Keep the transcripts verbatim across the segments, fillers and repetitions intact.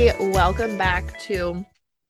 everybody. Welcome back to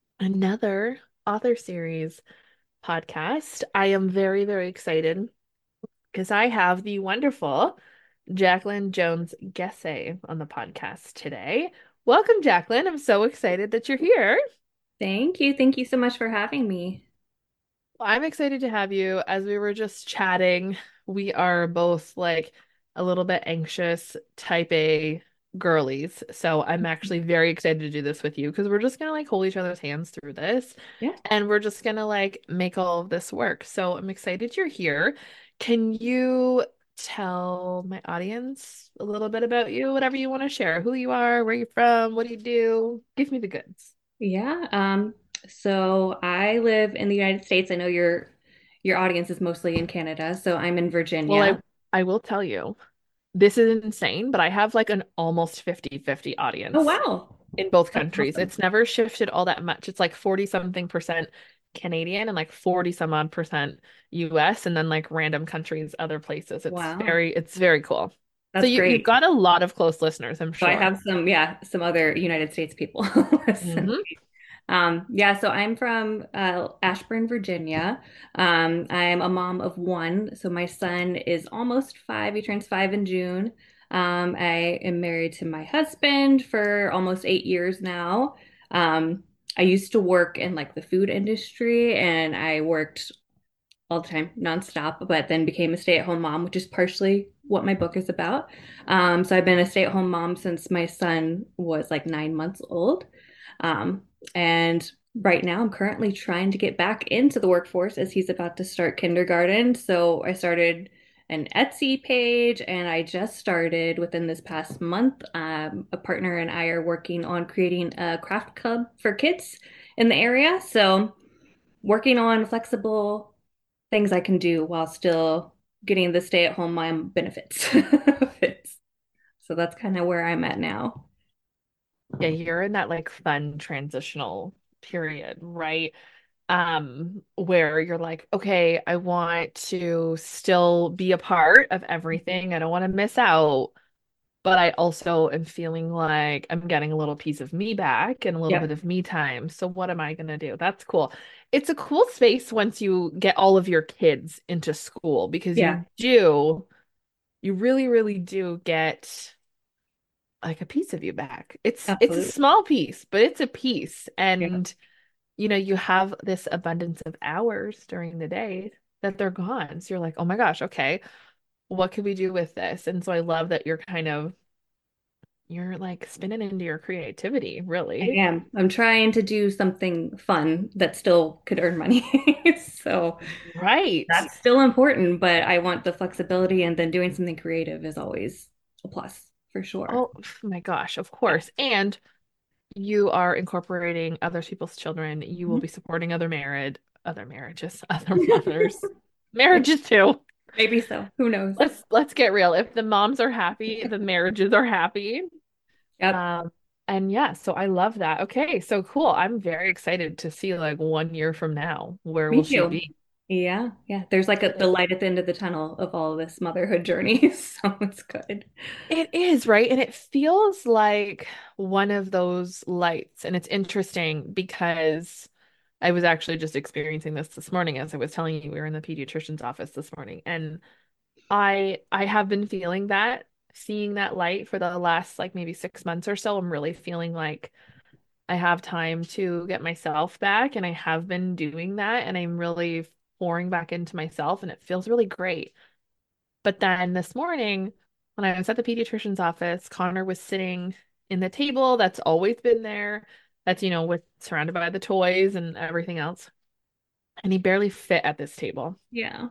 another author series podcast. I am very, very excited because I have the wonderful Jacqueline Jones Gesse on the podcast today. Welcome, Jacqueline. I'm so excited that you're here. Thank you. Thank you so much for having me. Well, I'm excited to have you. As we were just chatting, we are both like a little bit anxious, type A girlies. So I'm actually very excited to do this with you because we're just gonna like hold each other's hands through this Yeah. and we're just gonna like make all of this work. So I'm excited you're here. Can you tell my audience a little bit about you, whatever you want to share, who you are, where you're from, what do you do? Give me the goods. Yeah. Um, so I live in the United States. I know your your audience is mostly in Canada, so I'm in Well, I Virginia. I will tell you. This is insane, but I have like an almost fifty-fifty Oh, audience wow. in both That's countries. awesome. It's never shifted all that much. It's like forty something percent Canadian and like forty some odd percent U S and then like random countries, other places. It's Wow. very, it's very cool. So That's you you've great. got a lot of close listeners, I'm So I sure. have some, yeah, some other United States people listen. Hmm. Um, yeah, so I'm from uh, Ashburn, Virginia. Um, I'm a mom of one. So my son is almost five. He turns five in June. Um, I am married to my husband for almost eight years now. Um, I used to work in like the food industry and I worked all the time, nonstop, but then became a stay-at-home mom, which is partially what my book is about. Um, so I've been a stay-at-home mom since my son was like nine months old. Um, and right now, I'm currently trying to get back into the workforce as he's about to start kindergarten. So I started an Etsy page, and I just started within this past month. Um, a partner and I are working on creating a craft club for kids in the area. So working on flexible things I can do while still getting the stay-at-home mom benefits. So that's kind of where I'm at now. Yeah, you're in that like fun transitional period, right? Um, where you're like, okay, I want to still be a part of everything. I don't want to miss out, but I also am feeling like I'm getting a little piece of me back and a little bit Yep. of me time. So what am I gonna do? That's cool. It's a cool space once you get all of your kids into school because Yeah, you do, you really, really do get like a piece of you back. It's it's a absolutely. small piece, but it's a piece. Yeah. And you know, you have this abundance of hours during the day that they're gone. So you're like, oh my gosh, okay, what could we do with this? And so I love that you're kind of you're like spinning into your creativity, I really. am. I'm trying to do something fun that still could earn money. So Right. that's still important, but I want the flexibility and then doing something creative is always a plus for sure. Oh my gosh, of Yeah. course. And you are incorporating other people's children. You will Mhm. be supporting other married, other marriages, other mothers, marriages too. Maybe so. Who knows? Let's let's get real. If the moms are happy, the marriages are happy. Yep. Um, and yeah, so I love that. Okay, so cool. I'm very excited to see like one year from now, where will Me she too. be? Yeah, yeah. There's like a, the light at the end of the tunnel of all this motherhood journey, so it's good. It is, right? And it feels like one of those lights. And it's interesting because I was actually just experiencing this this morning as I was telling you we were in the pediatrician's office this morning. And I I have been feeling that, seeing that light for the last like maybe six months or so. I'm really feeling like I have time to get myself back, and I have been doing that, and I'm really pouring back into myself, and it feels really great. But then this morning, when I was at the pediatrician's office, Connor was sitting in the table that's always been there, that's, you know, with surrounded by the toys and everything else. And he barely fit at this table. Yeah.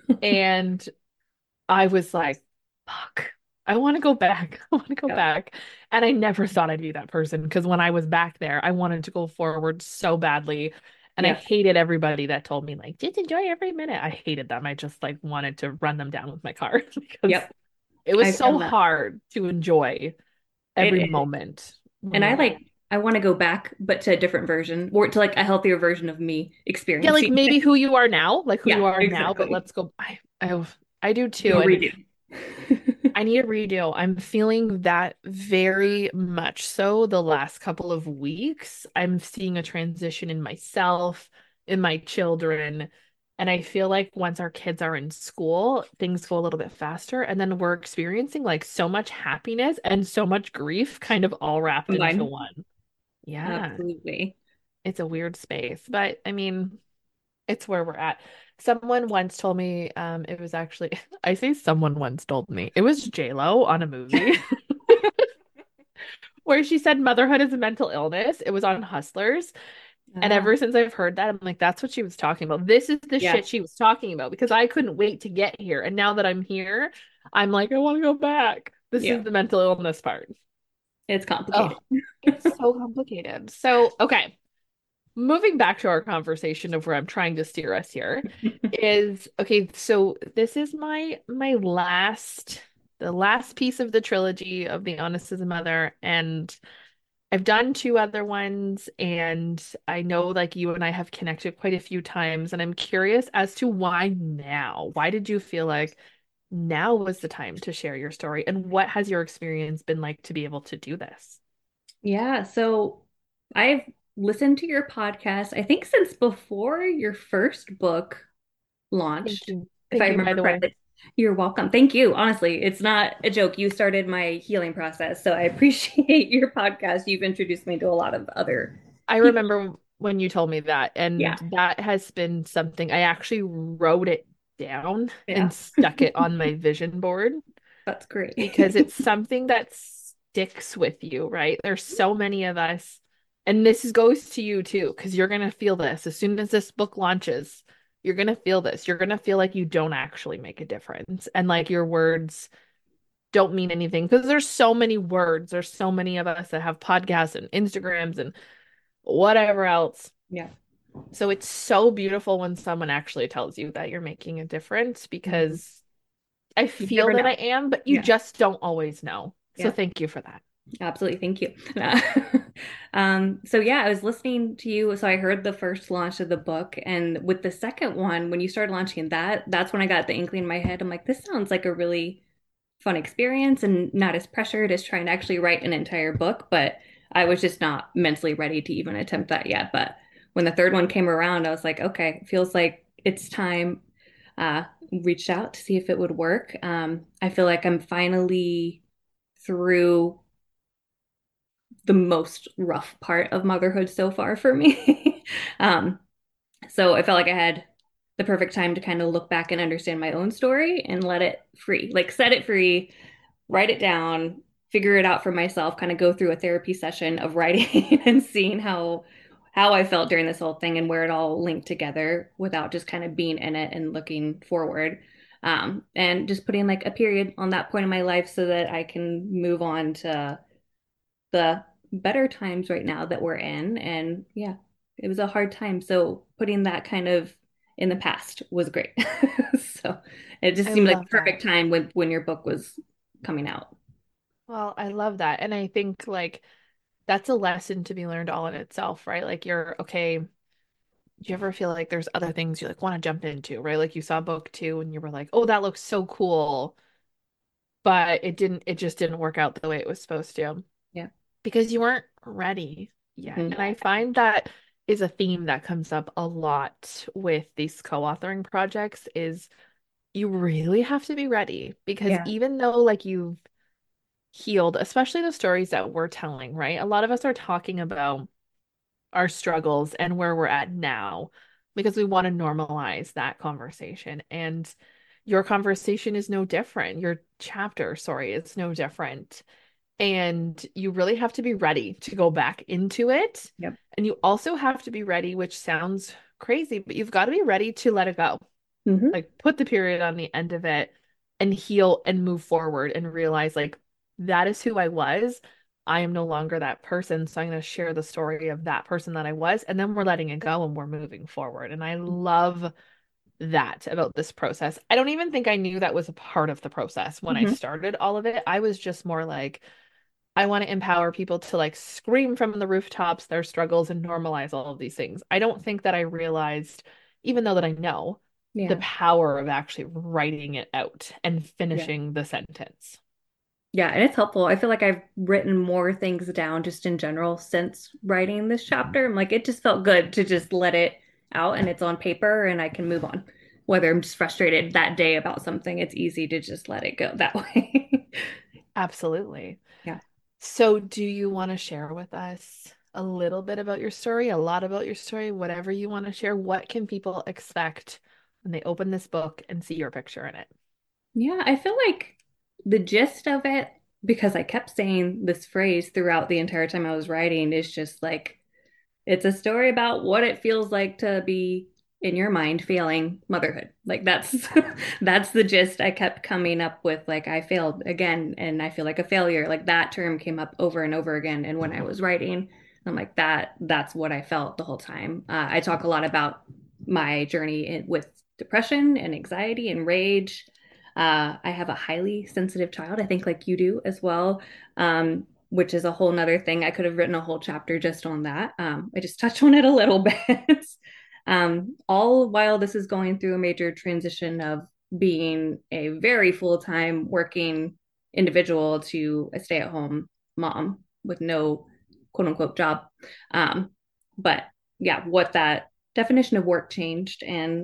And I was like, fuck, I want to go back. I want to go Yep. back. And I never thought I'd be that person because when I was back there, I wanted to go forward so badly. And I Yep. hated everybody that told me, like, just enjoy every minute. I hated them. I just like wanted to run them down with my car because Yep. it was I so feel that. hard to enjoy It every is. moment when And I you're like I want to go back, but to a different version, or to like a healthier version of me yeah, like experiencing maybe it. who you are now, like who you Yeah, are now, but exactly. let's go. I I, I do too. Do a And redo. I need a redo. I'm feeling that very much so the last couple of weeks. I'm seeing a transition in myself, in my children. And I feel like once our kids are in school, things go a little bit faster. And then we're experiencing like so much happiness and so much grief kind of all wrapped into Combined. one. Yeah, Absolutely. it's a weird space. But I mean, it's where we're at. Someone once told me, um, it was actually, I say someone once told me, it was J-Lo on a movie where she said motherhood is a mental illness. It was on Hustlers. And Ah, ever since I've heard that, I'm like, that's what she was talking about. This is the yeah, shit she was talking about because I couldn't wait to get here. And now that I'm here, I'm like, I want to go back. This yeah. is the mental illness part. It's complicated. Oh, it's so complicated. So, okay. Moving back to our conversation of where I'm trying to steer us here is okay, so this is my my last the last piece of the trilogy of The Honest as a Mother, and I've done two other ones, and I know like you and I have connected quite a few times, and I'm curious as to why now? Why did you feel like now was the time to share your story, and what has your experience been like to be able to do this? Yeah, so I've listened to your podcast, I think since before your first book Thank launched, you. if I Thank you, by remember the way. correctly. You're welcome. Thank you. Honestly, it's not a joke. You started my healing process, so I appreciate your podcast. You've introduced me to a lot of other I people. remember when you told me that, and Yeah, that has been something I actually wrote it down yeah, and stuck it on my vision board that's great. because it's something that sticks with you, right? There's so many of us, and this is, goes to you too, because you're gonna feel this as soon as this book launches. You're gonna feel this. You're gonna feel like you don't actually make a difference, and like your words don't mean anything because there's so many words. There's so many of us that have podcasts and Instagrams and whatever else. Yeah. So it's so beautiful when someone actually tells you that you're making a difference Mhm. because I You feel never that know. I am, but you Yeah, just don't always know. So yeah, thank you for that. absolutely. Thank you. Um, so yeah, I was listening to you. So I heard the first launch of the book, and with the second one, when you started launching that, that's when I got the inkling in my head. I'm like, this sounds like a really fun experience and not as pressured as trying to actually write an entire book, but I was just not mentally ready to even attempt that yet. But when the third one came around, I was like, okay, it feels like it's time. Uh, reached out to see if it would work. Um, I feel like I'm finally through the most rough part of motherhood so far for me. um, so I felt like I had the perfect time to kind of look back and understand my own story and let it free, like set it free, write it down, figure it out for myself, kind of go through a therapy session of writing and seeing how how I felt during this whole thing and where it all linked together without just kind of being in it and looking forward. Um, and just putting like a period on that point in my life so that I can move on to the better times right now that we're in. And yeah, it was a hard time. So putting that kind of in the past was great. So it just I seemed like love the that. perfect time when when your book was coming out. Well, I love that. And I think like that's a lesson to be learned all in itself, right? Like you're okay. Do you ever feel like there's other things you like want to jump into, right? Like you saw book two and you were like, oh, that looks so cool, but it didn't, it just didn't work out the way it was supposed to. Yeah. Because you weren't ready yet. Mhm. And I find that is a theme that comes up a lot with these co-authoring projects is you really have to be ready because Yeah. even though like you've healed, especially the stories that we're telling, right? A lot of us are talking about our struggles and where we're at now because we want to normalize that conversation. And your conversation is no different. Your chapter, sorry, is no different. And you really have to be ready to go back into it. Yep. And you also have to be ready, which sounds crazy, but you've got to be ready to let it go. Hmm. Like put the period on the end of it and heal and move forward and realize like that is who I was. I am no longer that person. So I'm going to share the story of that person that I was. And then we're letting it go and we're moving forward. And I love that about this process. I don't even think I knew that was a part of the process when I Hmm. started all of it. I was just more like, I want to empower people to like scream from the rooftops their struggles and normalize all of these things. I don't think that I realized, even though that I know, the Yeah. power of actually writing it out and Yeah. finishing the sentence. Yeah, and it's helpful. I feel like I've written more things down just in general since writing this chapter. I'm like, it just felt good to just let it out and it's on paper and I can move on. Whether I'm just frustrated that day about something, it's easy to just let it go that way. Absolutely. Yeah. So, do you want to share with us a little bit about your story, a lot about your story, whatever you want to share? What can people expect when they open this book and see your picture in it? Yeah, I feel like the gist of it, because I kept saying this phrase throughout the entire time I was writing, is just like it's a story about what it feels like to be in your mind failing motherhood. Like that's that's the gist I kept coming up with. Like I failed again and I feel like a failure. Like that term came up over and over again. And when I was writing, I'm like that that's what I felt the whole time. Uh, I talk a lot about my journey in, with depression and anxiety and rage. Uh, I have a highly sensitive child, I think like you do as well. Um, which is a whole nother thing. I could have written a whole chapter just on that. Um, I just touched on it a little bit. um, all while this is going through a major transition of being a very full time working individual to a stay at home mom with no quote unquote job. Um, but yeah, what that definition of work changed and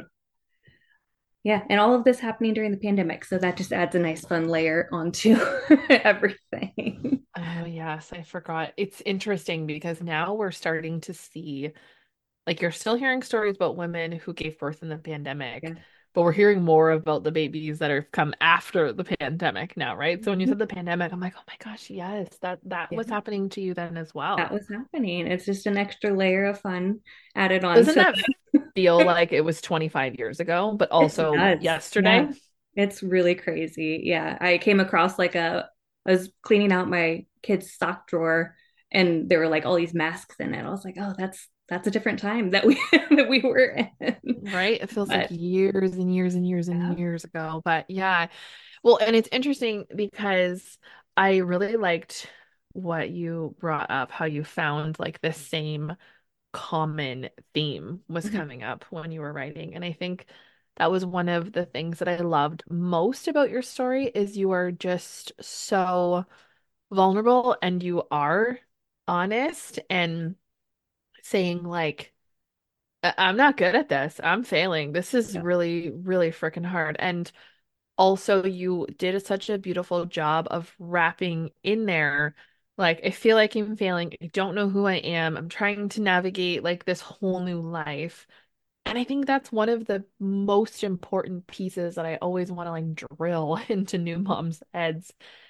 yeah, and all of this happening during the pandemic. So that just adds a nice fun layer onto everything. Oh, yes, I forgot. It's interesting because now we're starting to see, like, you're still hearing stories about women who gave birth in the pandemic, Yeah. but we're hearing more about the babies that have come after the pandemic now, right? So when you Mhm. said the pandemic, I'm like, oh my gosh, yes, that that Yeah, was happening to you then as that well. was happening. It's just an extra layer of fun added on Doesn't to that feel like it was twenty-five years ago, but it also does. yesterday? Yeah. It's really crazy. Yeah. I came across like a, I was cleaning out my kid's sock drawer and there were like all these masks in it. I was like, oh, that's that's a different time that we that we were in. Right? It feels like But years and years and years and yeah. years ago. But yeah. Well, and it's interesting because I really liked what you brought up, how you found like the same common theme was Mhm. coming up when you were writing. And I think that was one of the things that I loved most about your story is you are just so vulnerable and you are honest and saying like I- I'm not good at this. I'm failing. This is Yeah. really, really freaking hard. And also, you did such a beautiful job of wrapping in there. Like, I feel like I'm failing. I don't know who I am. I'm trying to navigate like this whole new life. And I think that's one of the most important pieces that I always want to like drill into new moms' heads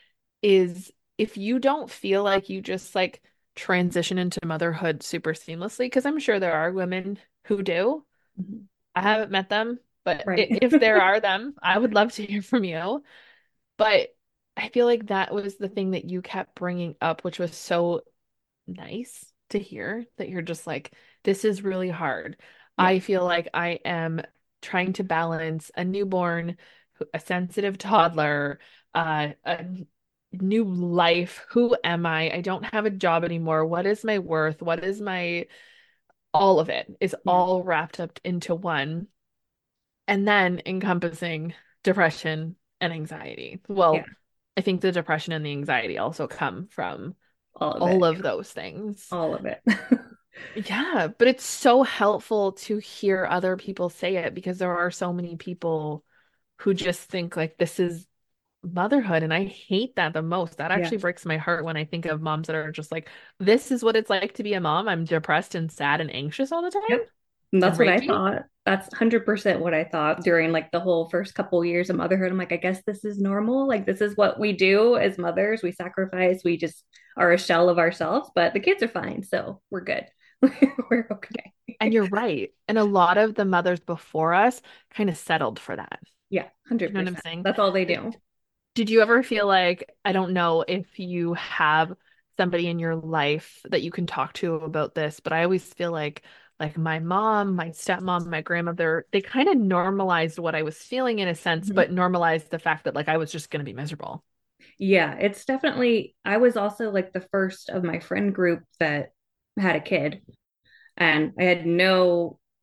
is if you don't feel like you just like transition into motherhood super seamlessly, because I'm sure there are women who do. Mhm. I haven't met them, but i- Right. if there are them, I would love to hear from you. But I feel like that was the thing that you kept bringing up, which was so nice to hear that you're just like, this is really hard. Yeah. I feel like I am trying to balance a newborn, a sensitive toddler, uh, a n- new life. Who am I? I don't have a job anymore. What is my worth? What is my, all of it is Yeah. all wrapped up into one. And then encompassing depression and anxiety. Yeah. Well, I think the depression and the anxiety also come from All of all it. of those things. All of it. Yeah, but it's so helpful to hear other people say it because there are so many people who just think like this is motherhood. And I hate that the most. That Yeah. actually breaks my heart when I think of moms that are just like, this is what it's like to be a mom. I'm depressed and sad and anxious all the time Yep. And and that's what I ragey. thought. That's one hundred percent what I thought during like the whole first couple years of motherhood. I'm like, I guess this is normal. Like this is what we do as mothers. We sacrifice. We just are a shell of ourselves, but the kids are fine, so we're good. We're okay. And you're right. And a lot of the mothers before us kind of settled for that. Yeah, You know what I'm one hundred percent. saying? That's all they Like, do. did you ever feel like, I don't know if you have somebody in your life that you can talk to about this, but I always feel like like my mom, my stepmom, my grandmother, they kind of normalized what I was feeling in a sense, Mhm. but normalized the fact that like I was just going to be miserable. Yeah, it's definitely, I was also like the first of my friend group that had a kid, and I had no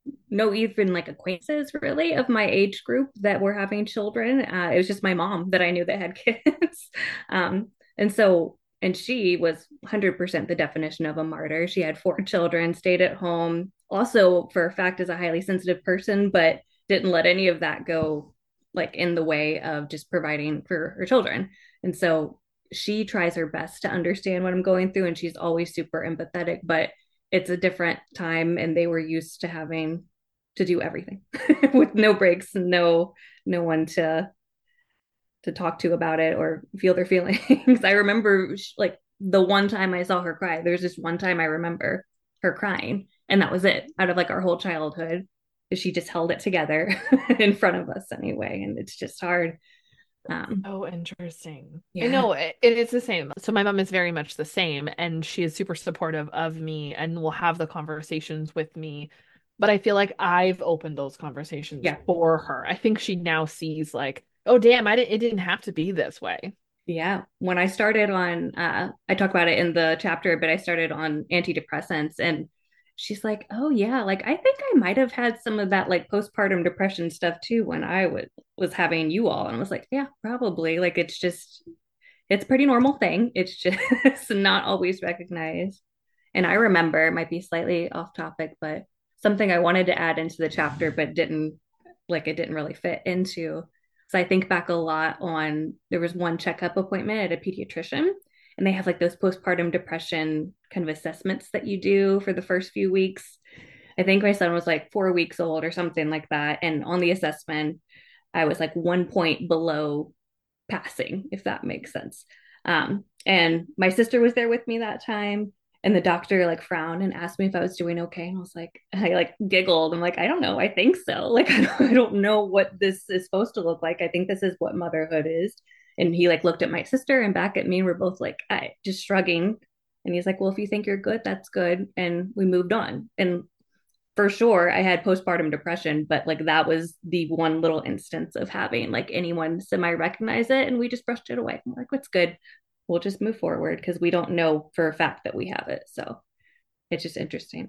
no even like acquaintances really of my age group that were having children. Uh, it was just my mom that I knew that had kids. um, and so, and she was one hundred percent the definition of a martyr. She had four children, stayed at home, also for a fact is a highly sensitive person, but didn't let any of that go like in the way of just providing for her children. And so she tries her best to understand what I'm going through, and she's always super empathetic, but it's a different time and they were used to having to do everything with no breaks, no no one to to talk to about it or feel their feelings. I remember like the one time I saw her cry. There's just one time I remember her crying, and that was it. Out of like our whole childhood, she just held it together in front of us anyway, and it's just hard. Um, Oh, interesting. I yeah, know it, it is the same. So my mom is very much the same, and she is super supportive of me and will have the conversations with me. But I feel like I've opened those conversations yeah, for her. I think she now sees like, oh, damn, I didn't, it didn't have to be this way. yeah. When I started on, uh, I talk about it in the chapter, but I started on antidepressants, and she's like, "Oh yeah, like I think I might have had some of that like postpartum depression stuff too when I was was having you all." And I was like, "Yeah, probably. Like it's just it's a pretty normal thing. It's just not always recognized." And I remember, it might be slightly off topic, but something I wanted to add into the chapter, but didn't like it didn't really fit into. So I think back a lot on there was one checkup appointment at a pediatrician, and they have like those postpartum depression kind of assessments that you do for the first few weeks. I think my son was like four weeks old or something like that. And on the assessment, I was like one point below passing, if that makes sense. Um, and my sister was there with me that time. And the doctor like frowned and asked me if I was doing okay. And I was like, I like giggled. I'm like, I don't know. I think so. Like, I don't, I don't know what this is supposed to look like. I think this is what motherhood is. And he like looked at my sister and back at me. And we're both like, I just shrugging. And he's like, well, if you think you're good, that's good. And we moved on. And for sure I had postpartum depression, but like that was the one little instance of having like anyone semi recognize it, and we just brushed it away. I'm like, what's good? We'll just move forward because we don't know for a fact that we have it. So it's just interesting.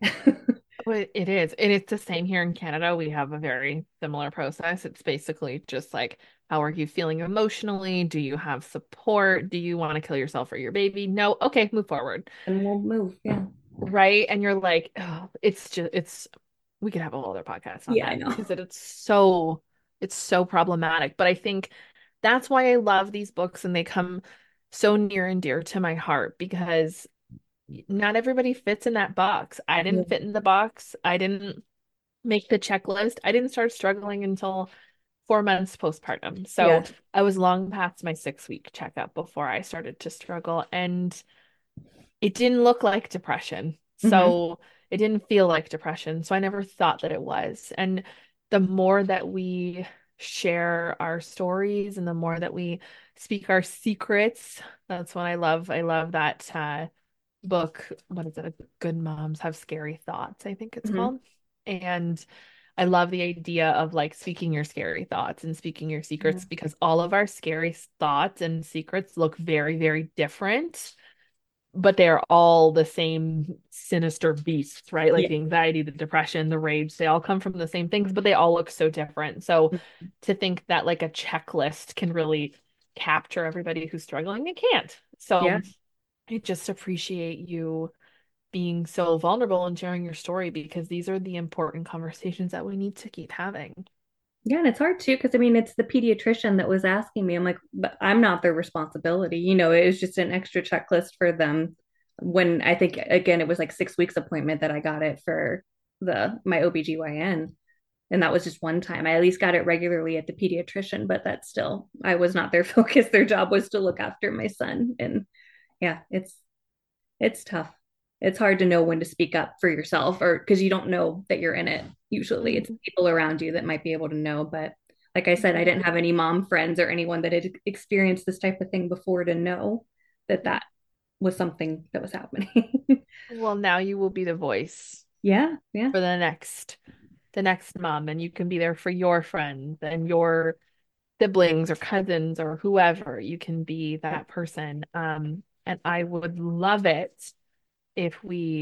But it is. And it's the same here in Canada. We have a very similar process. It's basically just like, how are you feeling emotionally? Do you have support? Do you want to kill yourself or your baby? No. Okay, move forward. And we'll move. Yeah. Right. And you're like, oh, it's just, it's, we could have a whole other podcast on Yeah, I that know. because it, it's so, it's so problematic. But I think that's why I love these books and they come so near and dear to my heart because not everybody fits in that box. I Yeah. didn't fit in the box. I didn't make the checklist. I didn't start struggling until four months postpartum. So Yeah. I was long past my six week checkup before I started to struggle. And it didn't look like depression. Mm-hmm. So it didn't feel like depression. So I never thought that it was. And the more that we share our stories and the more that we speak our secrets, that's what I love. I love that uh, book. What is it? Good Moms Have Scary Thoughts, I think it's Mm-hmm. called. And I love the idea of like speaking your scary thoughts and speaking your Yeah. secrets because all of our scary thoughts and secrets look very, very different, but they're all the same sinister beasts, right? Like Yeah. the anxiety, the depression, the rage, they all come from the same things, but they all look so different. So to think that like a checklist can really capture everybody who's struggling, it can't. Yeah. So I just appreciate you being so vulnerable and sharing your story because these are the important conversations that we need to keep having. Yeah, and it's hard too because I mean it's the pediatrician that was asking me. I'm like, but I'm not their responsibility. You know, it was just an extra checklist for them. When I think again it was like six weeks appointment that I got it for the my O B G Y N. And that was just one time. I at least got it regularly at the pediatrician, but that's still I was not their focus. Their job was to look after my son. And yeah, it's it's tough. It's hard to know when to speak up for yourself or because you don't know that you're in it. Usually it's Mhm. people around you that might be able to know. But like I said, I didn't have any mom friends or anyone that had experienced this type of thing before to know that that was something that was happening. Well, now you will be the voice Yeah, yeah, for the next the next mom, and you can be there for your friends and your siblings or cousins or whoever. You can be yeah, that person. Um, and I would love it if we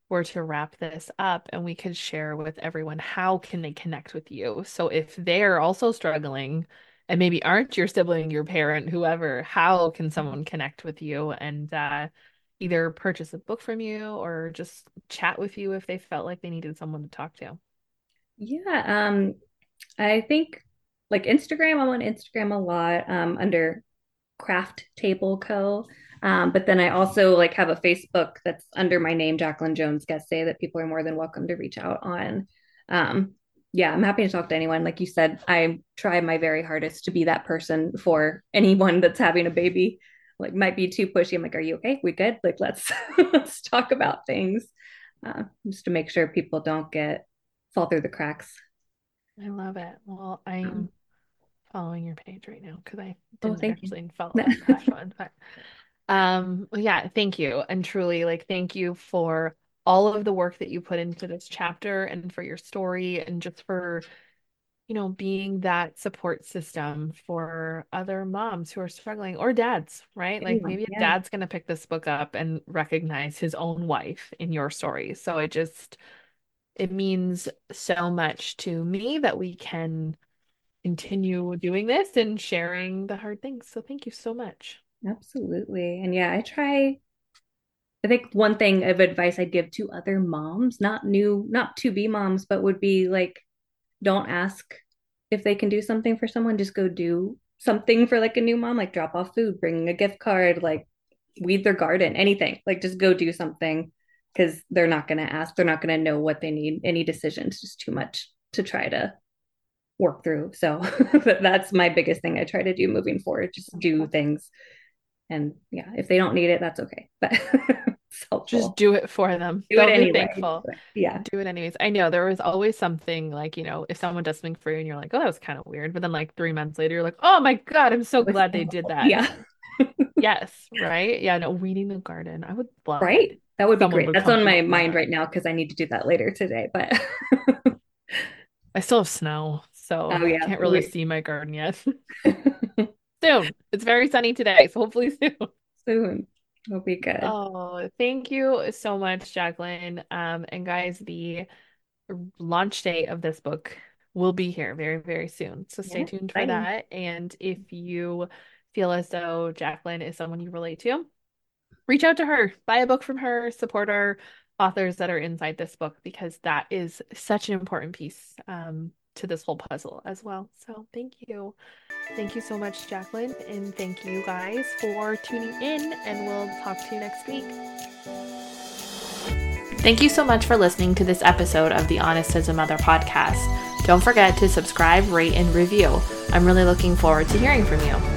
were to wrap this up and we could share with everyone how can they connect with you. So if they're also struggling and maybe aren't your sibling, your parent, whoever, how can someone connect with you and uh, either purchase a book from you or just chat with you if they felt like they needed someone to talk to? Yeah, um, I think like Instagram, I'm on Instagram a lot, um, under Craft Table Co. Um, but then I also like have a Facebook that's under my name, Jacqueline Jones Gessé, that people are more than welcome to reach out on. Um, yeah, I'm happy to talk to anyone. Like you said, I try my very hardest to be that person for anyone that's having a baby. Like might be too pushy. I'm like, are you okay? We good? Like let's let's talk about things, uh, just to make sure people don't get fall through the cracks. I love it. Well, Um, I'm following your page right now because I oh, didn't thank you. actually follow that past one. But um, well, yeah, thank you. And truly, like, thank you for all of the work that you put into this chapter and for your story and just for, you know, being that support system for other moms who are struggling or dads, right? Like Anyone. maybe a Yeah, dad's gonna pick this book up and recognize his own wife in your story. So it just it means so much to me that we can continue doing this and sharing the hard things. So thank you so much. absolutely. And yeah, I try I think one thing of advice I'd give to other moms, not new, not to be moms, but would be like, don't ask if they can do something for someone. Just go do something for like a new mom, like drop off food, bring a gift card, like weed their garden, anything. Like just go do something because they're not going to ask. They're not going to know what they need. Any decisions, just too much to try to work through. So that's my biggest thing I try to do moving forward. Just do things. And yeah, if they don't need it, that's okay. But it's Just helpful. do it for them. Do it They'll be anyway. thankful. But yeah. Do it anyways. I know there was always something like, you know, if someone does something for you and you're like, oh, that was kind of weird. But then like three months later, you're like, oh my God, I'm so It was glad so they did helpful. that. Yeah. Yes, right? Yeah, no, weeding the garden. I would love it. Right. That would be Someone great. would That's come on through my and do mind that. right now because I need to do that later today. But I still have snow, so oh yeah. can't really We- see my garden yet. Soon. It's very sunny today, so hopefully soon. Soon. It'll be good. Oh, thank you so much, Jacqueline. Um, and guys, the launch date of this book will be here very, very soon. So stay Yeah. tuned for Exciting. that. And if you feel as though Jacqueline is someone you relate to, reach out to her, buy a book from her, support our authors that are inside this book because that is such an important piece um, to this whole puzzle as well. So thank you. Thank you so much, Jacqueline. And thank you guys for tuning in, and we'll talk to you next week. Thank you so much for listening to this episode of the Honest as a Mother podcast. Don't forget to subscribe, rate, and review. I'm really looking forward to hearing from you.